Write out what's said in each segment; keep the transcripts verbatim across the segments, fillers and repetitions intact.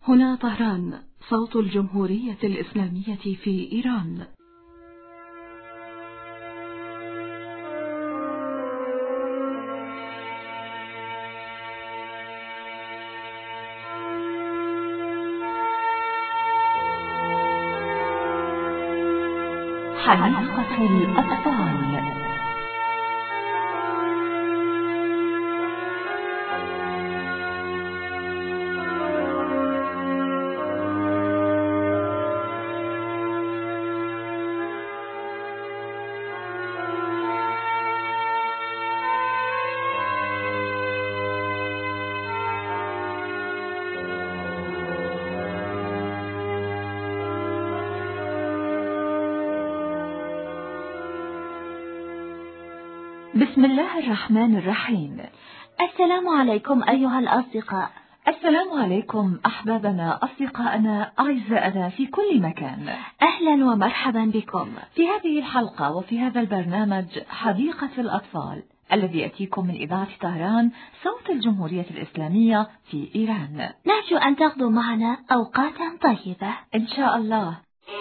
هنا طهران، صوت الجمهورية الإسلامية في إيران. حديقة الأطفال. بسم الله الرحمن الرحيم. السلام عليكم أيها الأصدقاء. السلام عليكم أحبابنا أصدقائنا أعزائنا في كل مكان. أهلا ومرحبا بكم في هذه الحلقة وفي هذا البرنامج حديقة الأطفال الذي يأتيكم من إذاعة طهران صوت الجمهورية الإسلامية في إيران. نرجو أن تقضوا معنا أوقاتا طيبة إن شاء الله.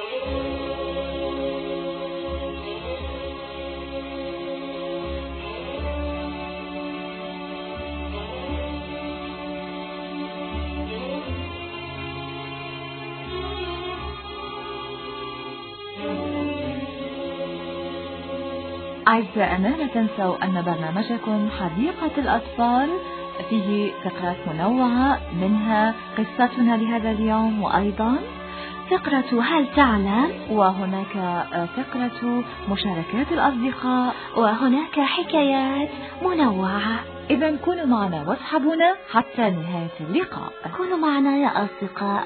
أعزائنا لا تنسوا أن برنامجكم حديقة الأطفال فيه فقرات منوعة، منها قصتنا لهذا اليوم وأيضا فقرة هل تعلم، وهناك فقرة مشاركات الأصدقاء، وهناك حكايات منوعة. إذن كونوا معنا واصحبونا حتى نهاية اللقاء. كونوا معنا يا أصدقاء.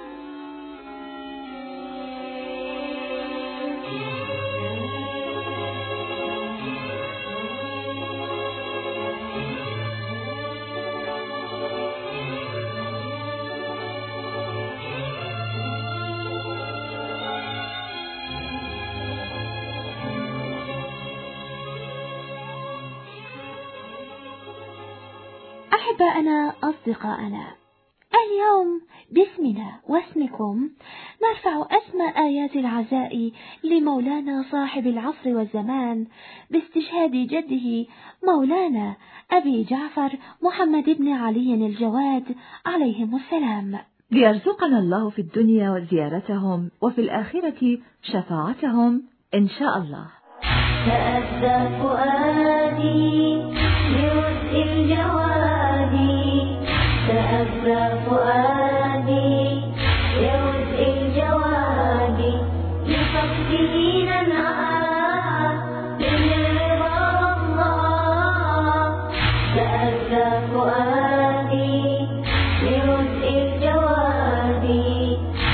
أحبائنا أصدقائنا، اليوم باسمنا واسمكم نرفع أسمى آيات العزاء لمولانا صاحب العصر والزمان باستشهاد جده مولانا أبي جعفر محمد بن علي الجواد عليهم السلام، ليرزقنا الله في الدنيا زيارتهم وفي الآخرة شفاعتهم إن شاء الله. تأذى فؤادي لرزق الجوادي، تأذى فؤادي لرزق الجوادي، لفقده ننعى من رضا الله. تأذى فؤادي لرزق الجوادي،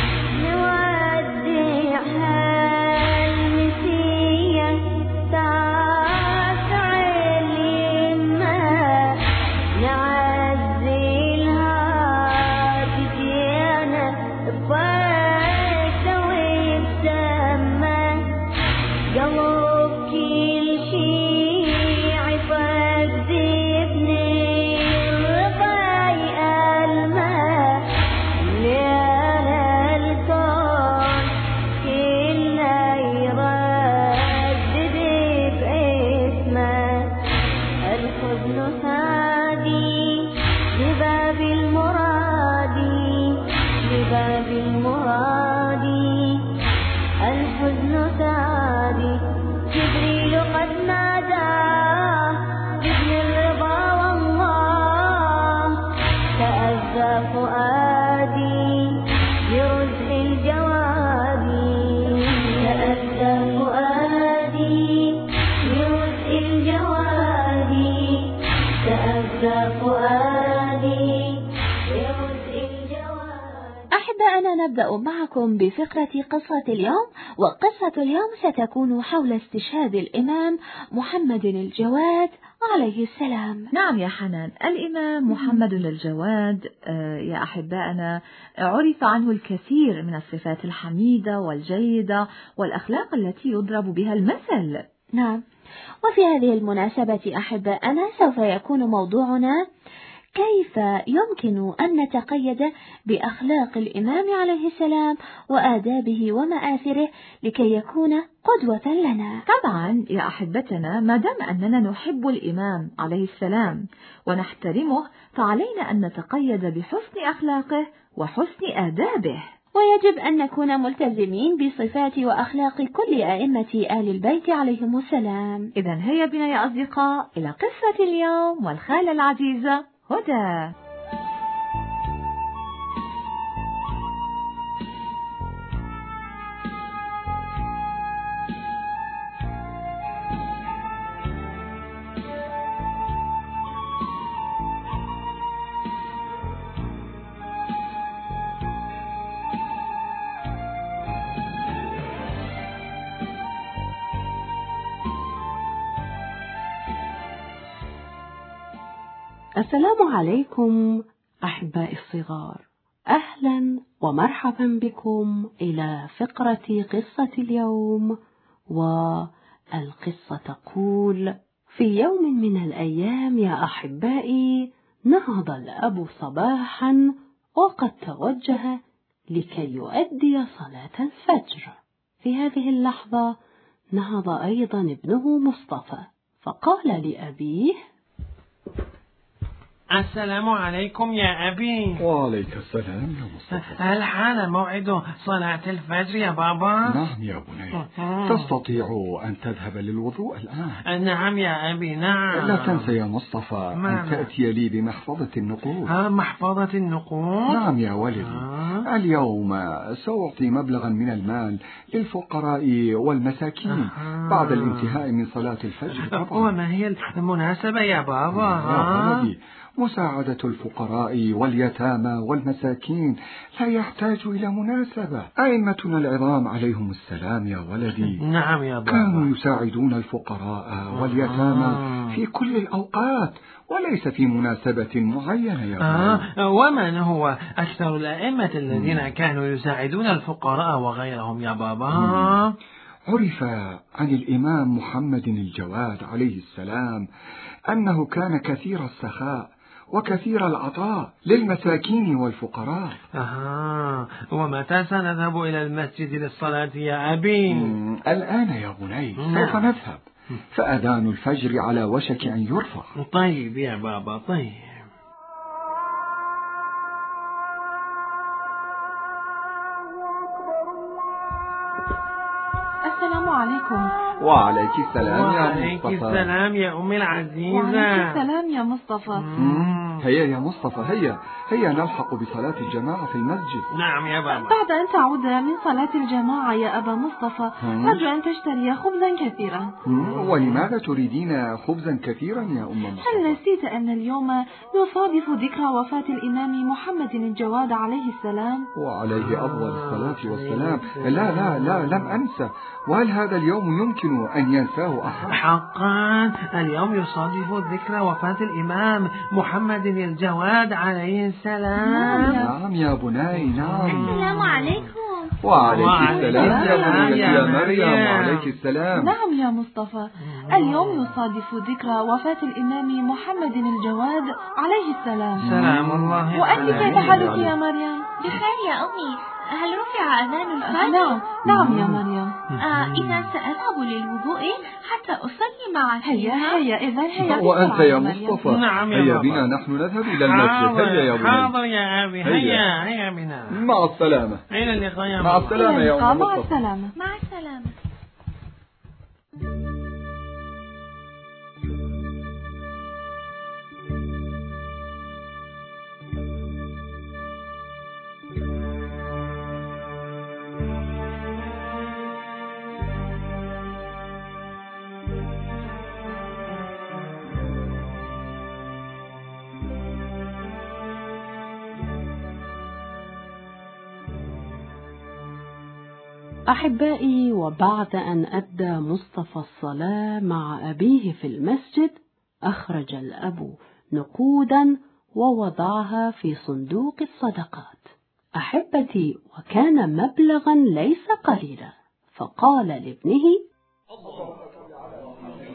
نودع المسية تاسع اليمة، نعزي الهاد جينا بفايدة وبسمة، قلب كل شيعي فقد ابن الرضاي ألمه، ليالي الكون كله يردد باسمه، الحزن هادي لباب المرادي، لباب المرادي، الحزن سادي، جبريل قد ناداه بابن الرضا والله. تأذى فؤادي لرزق الجوادي، تأذى فؤادي لرزق الجوادي، تأذى فؤادي لرزق الجوادي. أحبائنا نبدأ معكم بفقرة قصة اليوم، وقصة اليوم ستكون حول استشهاد الإمام محمد الجواد عليه السلام. نعم يا حنان، الإمام محمد الجواد يا أحبائنا عرف عنه الكثير من الصفات الحميدة والجيدة والأخلاق التي يضرب بها المثل. نعم، وفي هذه المناسبة أحبائنا سوف يكون موضوعنا كيف يمكن أن نتقيد بأخلاق الإمام عليه السلام وآدابه ومآثره لكي يكون قدوة لنا؟ طبعا يا أحبتنا، ما دام أننا نحب الإمام عليه السلام ونحترمه، فعلينا أن نتقيد بحسن أخلاقه وحسن آدابه، ويجب أن نكون ملتزمين بصفات وأخلاق كل أئمة آل البيت عليهم السلام. إذن هيا بنا يا أصدقاء إلى قصة اليوم والخالة العزيزة هدى. السلام عليكم أحبائي الصغار، أهلا ومرحبا بكم إلى فقرة قصة اليوم. والقصة تقول: في يوم من الأيام يا أحبائي، نهض الأب صباحا وقد توجه لكي يؤدي صلاة الفجر. في هذه اللحظة نهض أيضا ابنه مصطفى، فقال لأبيه: السلام عليكم يا أبي. وعليك السلام يا مصطفى. هل حان موعد صلاة الفجر يا بابا؟ نعم يا بني. تستطيع أن تذهب للوضوء الآن؟ نعم يا أبي، نعم. لا تنسى يا مصطفى أن تأتي لي بمحفظة النقود. ها، محفظة النقود؟ نعم يا ولدي. آه. اليوم سأعطي مبلغا من المال للفقراء والمساكين آه. بعد الانتهاء من صلاة الفجر طبعا. وما هي المناسبة يا بابا؟ يا ولدي، مساعدة الفقراء واليتامى والمساكين لا يحتاج إلى مناسبة. أئمتنا العظام عليهم السلام يا ولدي نعم يا بابا كانوا يساعدون الفقراء واليتامى آه. في كل الأوقات وليس في مناسبة معينة يا بابا. آه. ومن هو أكثر الأئمة الذين مم. كانوا يساعدون الفقراء وغيرهم يا بابا؟ مم. عرف عن الإمام محمد الجواد عليه السلام أنه كان كثير السخاء وكثير العطاء للمساكين والفقراء. أها، ومتى سنذهب إلى المسجد للصلاة يا أبي؟ الآن يا بني سوف نذهب، فأذان الفجر على وشك أن يرفع. طيب يا بابا، طيب. السلام عليكم. وعليك السلام يا مصطفى. وعليك السلام يا أمي العزيزة. وعليك السلام يا مصطفى. هيا يا مصطفى، هيا هيا نلحق بصلاة الجماعة في المسجد. نعم يا بابا. بعد أن تعود من صلاة الجماعة يا أبا مصطفى، أرجو أن تشتري خبزا كثيرا. ولماذا تريدين خبزا كثيرا يا أم مصطفى؟ هل نسيت أن اليوم يصادف ذكرى وفاة الإمام محمد الجواد عليه السلام؟ وعليه أفضل الصلاة والسلام. لا لا لا لم أنسى. وهل هذا اليوم يمكن أن ينساه أحد؟ حقا اليوم يصادف ذكرى وفاة الإمام محمد الجواد عليه السلام. نعم يا بني، نعم. السلام عليكم. وعليك السلام يا مريم. وعليك السلام. نعم يا مصطفى، اليوم يصادف ذكرى وفاة الإمام محمد الجواد عليه السلام. سلام الله. وأنت كيف حالك يا مريم؟ بخير يا أمي. هل رفع أذان الفجر؟ نعم نعم يا مريم. آه إذا سأذهب للوضوء حتى أصلي مع هيا هيا إذا هيا. وأنت يا مصطفى؟ نعم يا هيا بابا. بنا نحن نذهب إلى المسجد. هيا يا بني. حاضر يا أبي. هيا هيا بنا. مع السلامة. إلى اللقاء يا مع السلامة يا أم مع مصطفى. السلامة. مع السلامة. أحبائي، وبعد أن أدى مصطفى الصلاة مع أبيه في المسجد، أخرج الأب نقودا ووضعها في صندوق الصدقات. أحبتي، وكان مبلغا ليس قليلا، فقال لابنه: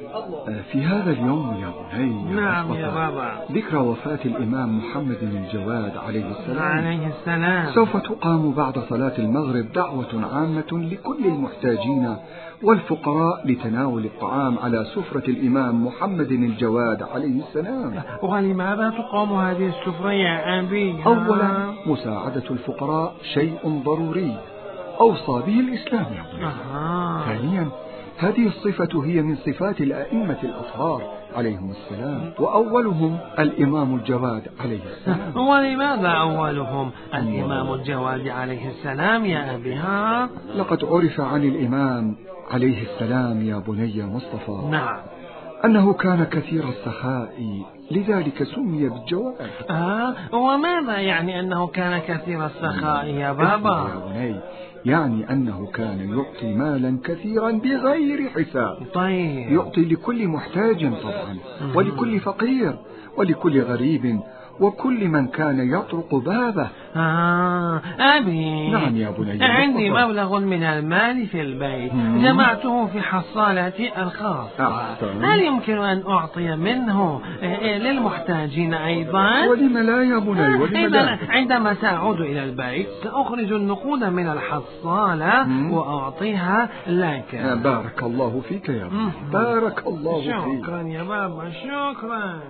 في هذا اليوم يا بني نعم يا بابا. ذكرى وفاة الإمام محمد الجواد عليه السلام عليه السلام سوف تقام بعد صلاة المغرب دعوة عامة لكل المحتاجين والفقراء لتناول الطعام على سفرة الإمام محمد الجواد عليه السلام. ولماذا تقام هذه السفرة يا أبي؟ أولا مساعدة الفقراء شيء ضروري أوصى به الإسلام يا بني. آه. ثانيا هذه الصفة هي من صفات الأئمة الأطهار عليهم السلام، وأولهم الإمام الجواد عليه السلام. ولماذا أولهم الإمام الجواد عليه السلام يا أبي؟ ها؟ لقد عرف عن الإمام عليه السلام يا بني مصطفى نعم أنه كان كثير السخاء لذلك سمي بالجواد. آه وماذا يعني أنه كان كثير السخاء يا بابا؟ يا بني يعني أنه كان يعطي مالا كثيرا بغير حساب. طيب. يعطي لكل محتاج طبعا، ولكل فقير، ولكل غريب، وكل من كان يطرق بابه. آه أبي. نعم يا بني. عندي مبلغ من المال في البيت مم. جمعته في حصالتي الخاصة. أحسن. هل يمكن أن أعطي منه للمحتاجين أيضا؟ ولم لا يا بني، ولم لا. عندما سأعود إلى البيت سأخرج النقود من الحصالة مم. وأعطيها لك. بارك الله فيك يا بني. بارك الله فيك. شكرا يا بابا، شكرا.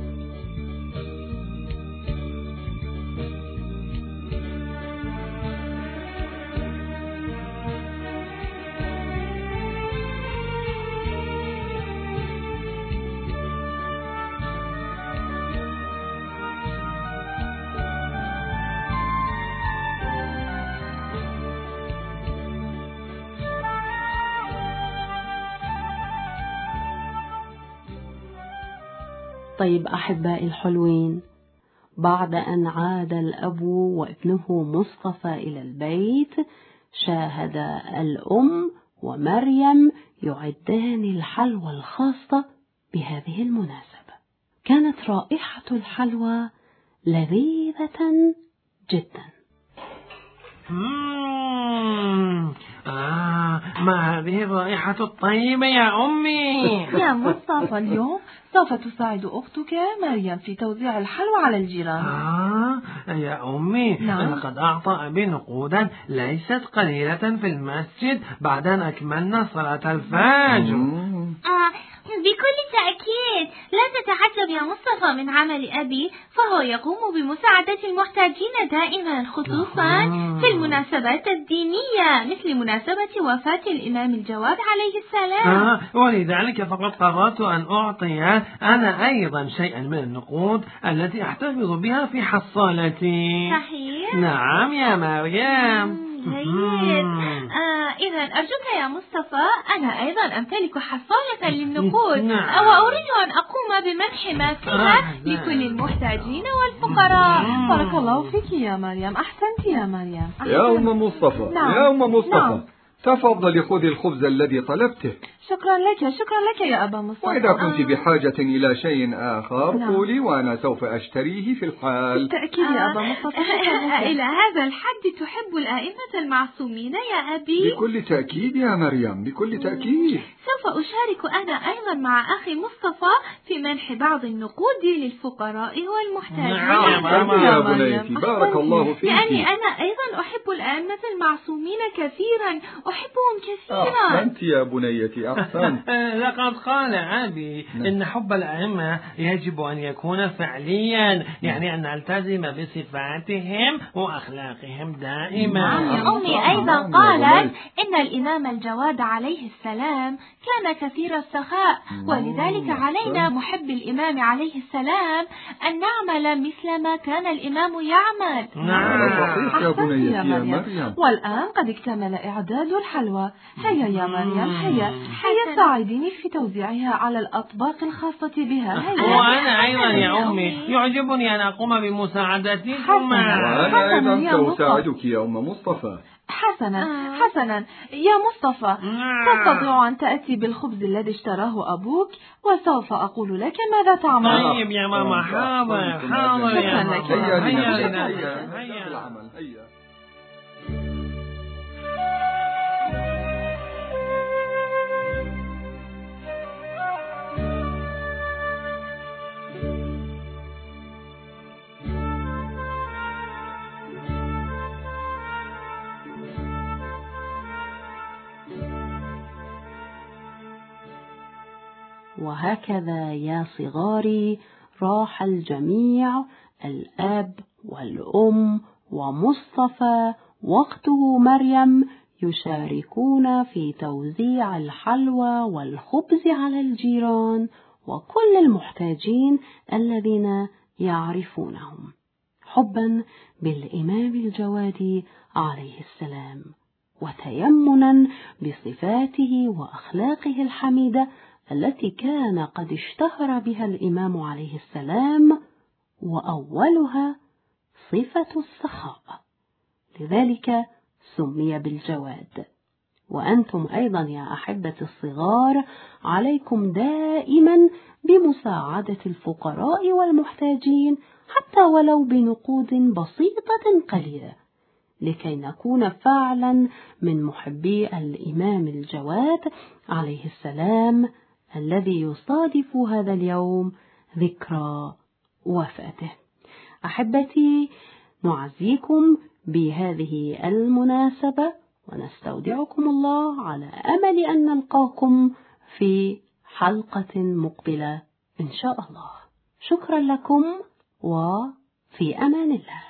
طيب أحبائي الحلوين، بعد أن عاد الأب وابنه مصطفى إلى البيت شاهد الأم ومريم يعدان الحلوى الخاصة بهذه المناسبة. كانت رائحة الحلوى لذيذة جدا. مم. آه ما هذه الرائحة الطيبة يا أمي؟ يا مصطفى اليوم سوف تساعد أختك مريم في توزيع الحلوى على الجيران. آه يا أمي. نعم. لقد أعطى أبي نقودا ليست قليلة في المسجد بعد أن أكملنا صلاة الفجر. آه بكل تأكيد لا تتعجب يا مصطفى من عمل أبي، فهو يقوم بمساعدة المحتاجين دائما، خصوصا في المناسبات الدينية مثل مناسبة وفاة الإمام الجواد عليه السلام. آه ولذلك فقد قررت أن أعطي أنا أيضا شيئا من النقود التي أحتفظ بها في حصالتي. صحيح؟ نعم يا مريم. جيد. آه إذا أرجوك يا مصطفى، أنا أيضا أمتلك حصالة للنقود. نعم. وأريد أن أقوم بمنح ما فيها آه لكل المحتاجين والفقراء. بارك الله فيك يا مريم، أحسنت يا مريم. أحسنت. يا أم مصطفى. نعم. يا أم مصطفى. نعم. تفضلي خذي الخبز الذي طلبته. شكرا لك، شكرا لك يا أبا مصطفى. وإذا كنت بحاجة إلى شيء آخر نعم. قولي وأنا سوف أشتريه في الحال. بالتأكيد يا أبا مصطفى. إلى هذا الحد تحب الآئمة المعصومين يا أبي؟ بكل تأكيد يا مريم، بكل تأكيد. سوف أشارك أنا أيضا مع أخي مصطفى في منح بعض النقود للفقراء والمحتاجين. نعم يا بنيتي، بارك الله فيك. لأني أنا أيضا أحب الآئمة المعصومين كثيرا، أحبهم كثيرا. أحسنت يا بنيتي، أحسنت. لقد قال أبي إن حب الأئمة يجب أن يكون فعليا، يعني أن نلتزم بصفاتهم وأخلاقهم دائما. نعم يا أمي أيضا قالت إن الإمام الجواد عليه السلام كان كثير السخاء، ولذلك علينا محب الإمام عليه السلام أن نعمل مثل ما كان الإمام يعمل. نعم صحيح يا بنيتي يا مريم. والآن قد اكتمل إعداد الحلوى. هيا يا مريم، هيا هيا ساعديني في توزيعها على الأطباق الخاصة بها. هيا. وأنا أيضا يا أمي يعجبني أن أقوم بمساعدتكم. وأنا أيضا سأساعدك يا أم مصطفى. حسنا حسنا يا مصطفى، تستطيع أن تأتي بالخبز الذي اشتراه أبوك وسوف أقول لك ماذا تعمل. طيب يا ماما، حاضر حاضر يا ماما. هيا هيا هيا العمل هيا. وهكذا يا صغاري راح الجميع، الأب والأم ومصطفى واخته مريم يشاركون في توزيع الحلوى والخبز على الجيران وكل المحتاجين الذين يعرفونهم، حبا بالإمام الجواد عليه السلام، وتيمنا بصفاته وأخلاقه الحميدة التي كان قد اشتهر بها الإمام عليه السلام، وأولها صفة السخاء، لذلك سمي بالجواد. وأنتم أيضا يا أحبة الصغار عليكم دائما بمساعدة الفقراء والمحتاجين حتى ولو بنقود بسيطة قليلة، لكي نكون فعلا من محبي الإمام الجواد عليه السلام الذي يصادف هذا اليوم ذكرى وفاته. أحبتي، نعزيكم بهذه المناسبة ونستودعكم الله على أمل أن نلقاكم في حلقة مقبلة إن شاء الله. شكرا لكم وفي أمان الله.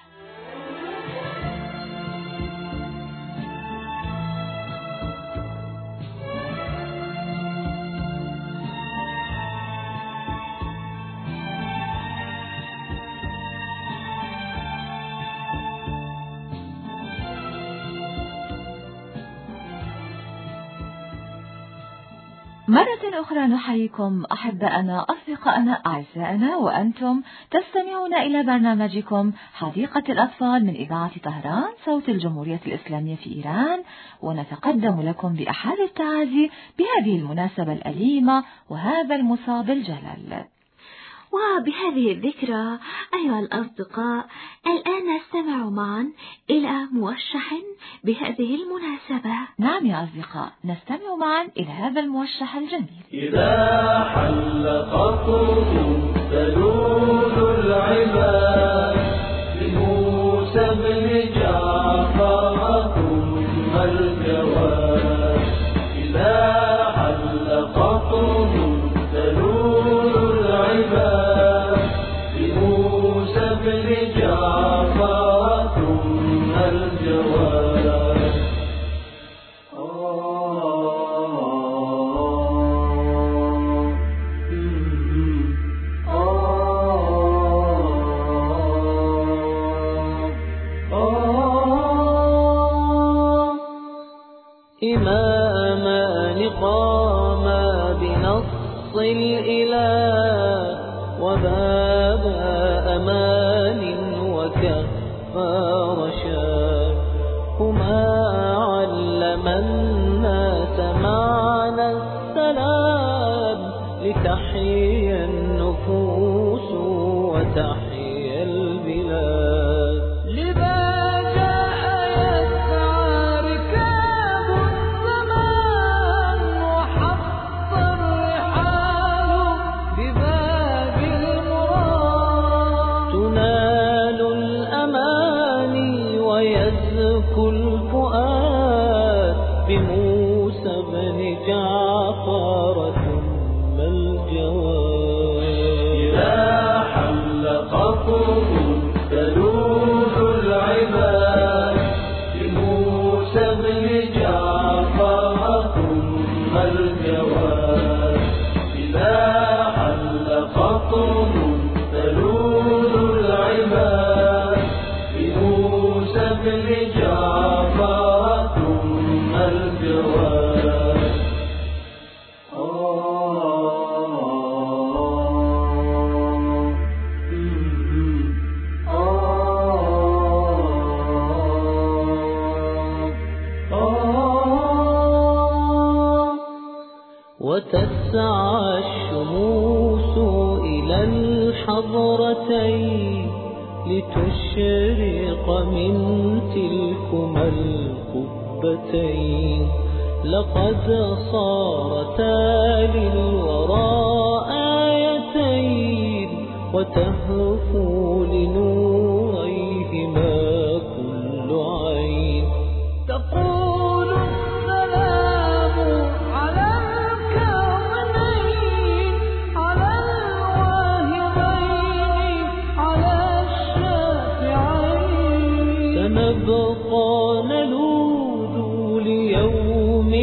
مرة أخرى نحييكم أحبائنا أصدقائنا أعزائنا، وأنتم تستمعون إلى برنامجكم حديقة الأطفال من إذاعة طهران صوت الجمهورية الإسلامية في إيران، ونتقدم لكم بأحد التعازي بهذه المناسبة الأليمة وهذا المصاب الجلل. وبهذه الذكرى أيها الأصدقاء، الآن نستمع معا إلى موشح بهذه المناسبة. نعم يا أصدقاء، نستمع معا إلى هذا الموشح الجميل. إذا حل قطره تلول العباد لموسى بن جعفر ثم الجواد. إذا حل قطره تلول العباد لموسى بن جعفر ثم الجواد. إمامان قاما بنص الإله وباب أمان وكفى رشاد. هما علما الناس معنى السلام لتحيا النفوس وتحيا البلاد. كل فؤاد بموسى بن جعفر ثم الجواد. إذا حل قطره تلوح العباد بموسى بن جعفر ثم الجواد. إذا حل قطره تلوح العباد بموسى بن جعفر ثم الجواد. وتسعى الشموس إلى الحضرتين لتشرق من تلكما القبتين. لقد صارتا للوراء آيتين وتهفو لنوريهما كل عين. تقول السلام على الكونين نبقى نلوذ ليوم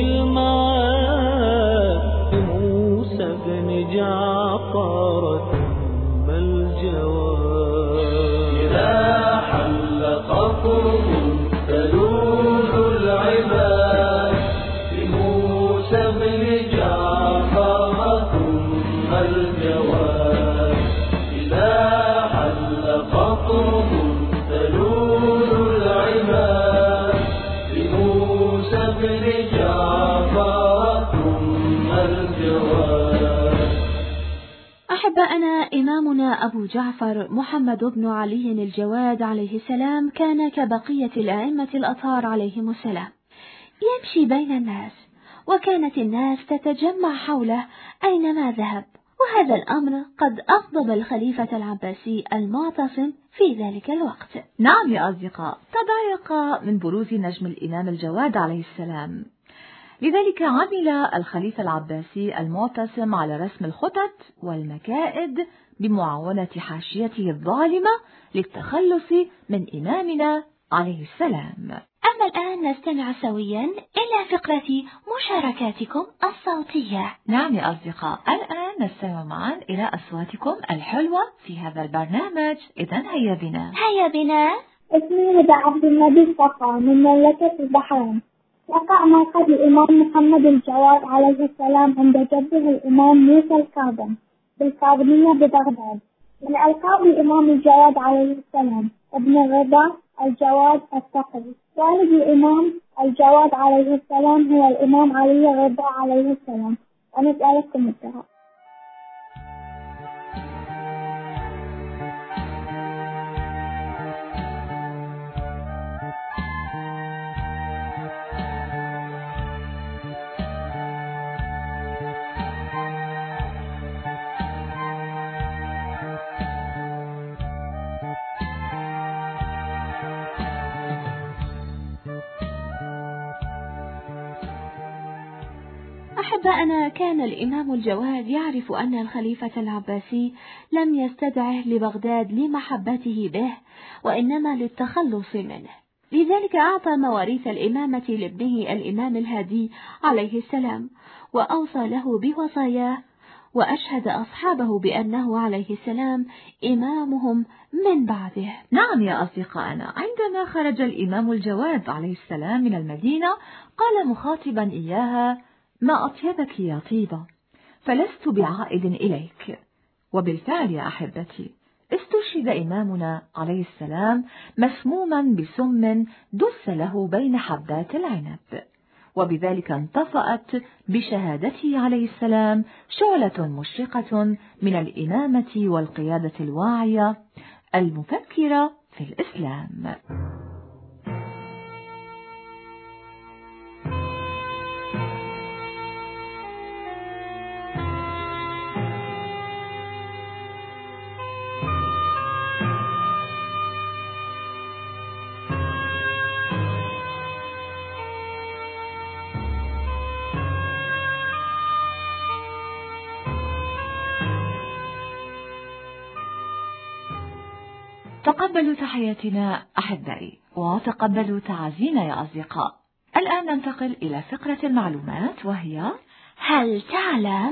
المعاد بموسى بن جعفر ثم الجواد. إذا حل قطره تلوذ العباد بموسى بن جعفر ثم الجواد. إذا حل قطره تلوذ العباد بموسى بن جعفر ثم الجواد. أحباءنا، إمامنا أبو جعفر محمد بن علي الجواد عليه السلام كان كبقية الأئمة الأطهار عليهم السلام، يمشي بين الناس، وكانت الناس تتجمع حوله أينما ذهب، وهذا الأمر قد أغضب الخليفة العباسي المعتصم في ذلك الوقت. نعم يا أصدقاء، تضايق من بروز نجم الإمام الجواد عليه السلام، لذلك عمل الخليفة العباسي المعتصم على رسم الخطط والمكائد بمعاونة حاشيته الظالمة للتخلص من إمامنا عليه السلام. أما الآن نستمع سويا إلى فقرة مشاركاتكم الصوتية. نعم يا أصدقاء، الآن نستمع معا إلى أصواتكم الحلوة في هذا البرنامج. إذن هيا بنا هيا بنا. اسمي هدى عبد النبي صفا من مملكة البحرين. وقع موقد الإمام محمد الجواد عليه السلام عند جده الإمام موسى الكاظم بالكاظمية ببغداد. من ألقاب الإمام الجواد عليه السلام ابن الرضا الجواد الثقفي. والد الإمام الجواد عليه السلام هو الإمام علي الرضا عليه السلام. ونسألكم الدعاء. أحباءنا، كان الإمام الجواد يعرف أن الخليفة العباسي لم يستدعه لبغداد لمحبته به، وإنما للتخلص منه، لذلك أعطى مواريث الإمامة لابنه الإمام الهادي عليه السلام، وأوصى له بوصاياه، وأشهد أصحابه بأنه عليه السلام إمامهم من بعده. نعم يا أصدقائنا، عندما خرج الإمام الجواد عليه السلام من المدينة قال مخاطبا إياها: ما أطيبك يا طيبة، فلست بعائد إليك. وبالفعل يا أحبتي، استشهد إمامنا عليه السلام مسموما بسم دس له بين حبات العنب، وبذلك انطفأت بشهادته عليه السلام شعلة مشرقة من الإمامة والقيادة الواعية المفكرة في الإسلام. تقبلوا تحياتنا أحبائي، وتقبلوا تعازينا يا أصدقاء. الآن ننتقل إلى فقرة المعلومات، وهي هل تعلم؟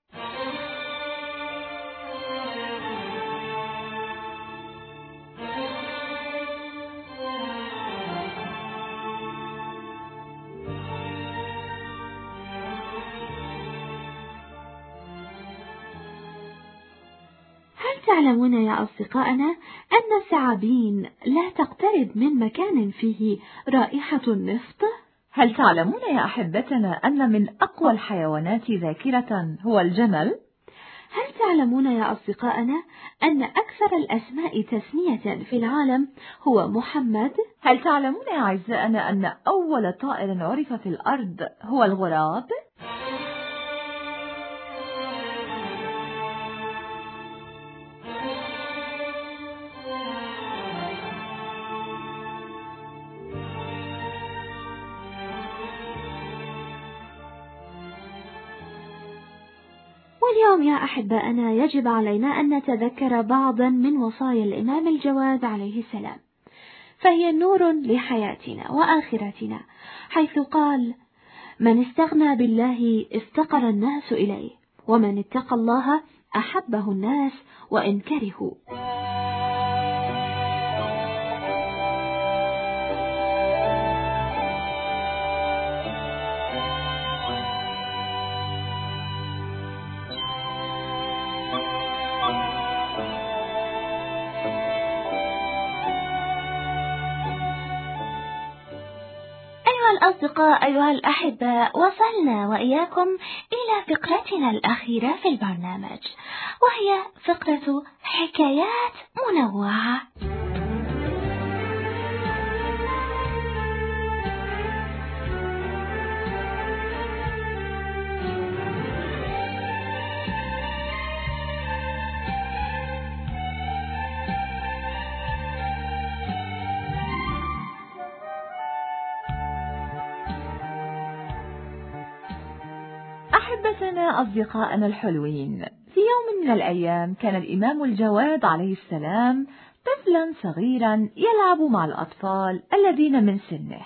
تعلمون يا أصدقائنا أن الثعابين لا تقترب من مكان فيه رائحة النفط؟ هل تعلمون يا أحبتنا أن من أقوى الحيوانات ذاكرة هو الجمل؟ هل تعلمون يا أصدقائنا أن أكثر الأسماء تسمية في العالم هو محمد؟ هل تعلمون يا أعزائنا أن أول طائر عرف في الأرض هو الغراب؟ واليوم يا أحبائنا يجب علينا أن نتذكر بعضا من وصايا الإمام الجواد عليه السلام، فهي نور لحياتنا وآخرتنا، حيث قال: من استغنى بالله افتقر الناس إليه، ومن اتقى الله أحبه الناس وإن كرهوا. الأصدقاء أيها الأحباء، وصلنا وإياكم إلى فقرتنا الأخيرة في البرنامج، وهي فقرة حكايات منوعة. أحبتنا أصدقائنا الحلوين، في يوم من الأيام كان الإمام الجواد عليه السلام طفلا صغيرا يلعب مع الأطفال الذين من سنه.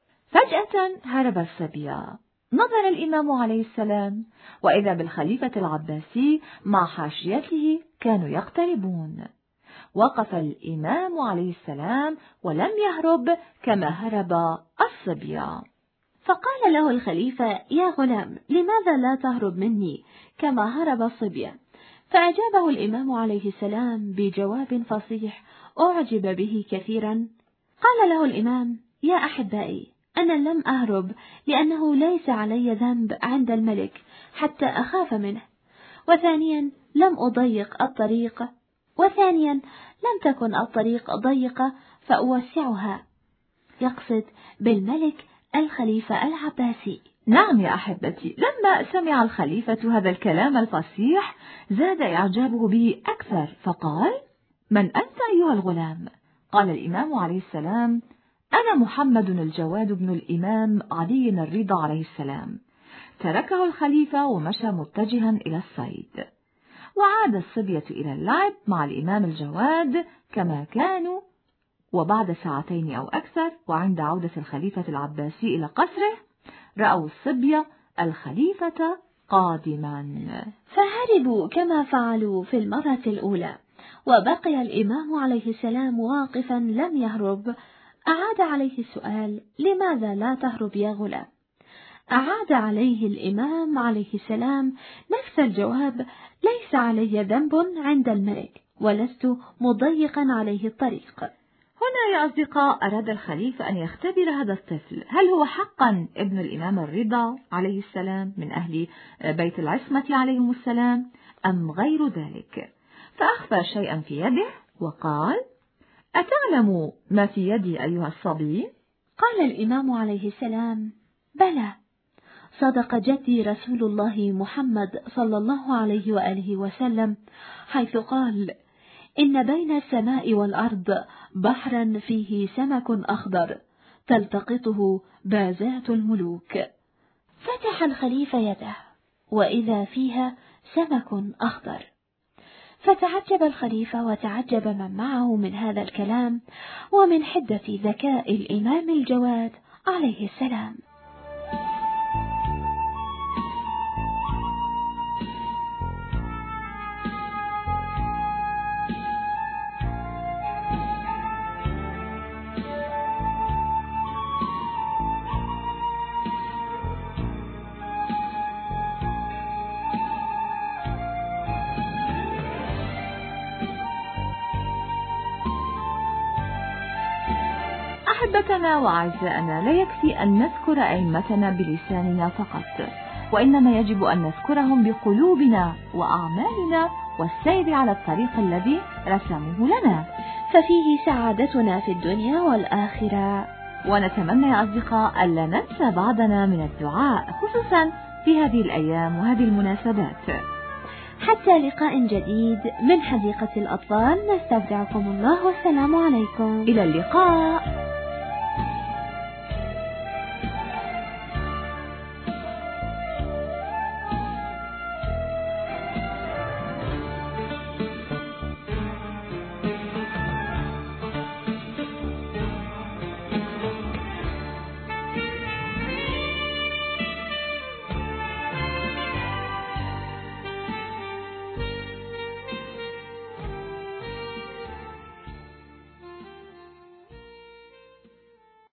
فجأة هرب الصبية. نظر الإمام عليه السلام وإذا بالخليفة العباسي مع حاشيته كانوا يقتربون. وقف الإمام عليه السلام ولم يهرب كما هرب الصبية. فقال له الخليفة: يا غلام، لماذا لا تهرب مني كما هرب الصبية؟ فأجابه الإمام عليه السلام بجواب فصيح أعجب به كثيرا. قال له الإمام: يا أحبائي، أنا لم أهرب لأنه ليس علي ذنب عند الملك حتى أخاف منه، وثانيا لم أضيق الطريق، وثانيا لم تكن الطريق ضيقة فأوسعها. يقصد بالملك الخليفة العباسي. نعم يا أحبتي، لما سمع الخليفة هذا الكلام الفصيح زاد إعجابه به أكثر، فقال: من أنت أيها الغلام؟ قال الإمام عليه السلام: أنا محمد الجواد بن الإمام علي الرضا عليه السلام. تركه الخليفة ومشى متجها إلى الصيد. وعاد الصبية إلى اللعب مع الإمام الجواد كما كانوا. وبعد ساعتين أو أكثر، وعند عودة الخليفة العباسي إلى قصره، رأوا الصبية الخليفة قادما، فهربوا كما فعلوا في المرة الأولى. وبقي الإمام عليه السلام واقفا لم يهرب. أعاد عليه السؤال: لماذا لا تهرب يا غلام؟ أعاد عليه الإمام عليه السلام نفس الجواب: ليس علي ذنب عند الملك، ولست مضيقا عليه الطريق. هنا يا أصدقاء أراد الخليفة أن يختبر هذا الطفل، هل هو حقا ابن الإمام الرضا عليه السلام من أهل بيت العصمة عليهم السلام أم غير ذلك؟ فأخفى شيئا في يده وقال: أتعلم ما في يدي أيها الصبي؟ قال الإمام عليه السلام: بلى، صدق جدي رسول الله محمد صلى الله عليه وآله وسلم حيث قال: إن بين السماء والأرض بحرا فيه سمك أخضر تلتقطه بازات الملوك. فتح الخليفة يده وإذا فيها سمك أخضر، فتعجب الخليفة وتعجب من معه من هذا الكلام ومن حدة ذكاء الإمام الجواد عليه السلام. أحبتنا وأعزائنا، لا يكفي أن نذكر أئمتنا بلساننا فقط، وإنما يجب أن نذكرهم بقلوبنا وأعمالنا والسير على الطريق الذي رسموه لنا، ففيه سعادتنا في الدنيا والآخرة. ونتمنى يا أصدقاء ألا ننسى بعضنا من الدعاء، خصوصا في هذه الأيام وهذه المناسبات. حتى لقاء جديد من حديقة الأطفال، نستودعكم الله والسلام عليكم. إلى اللقاء.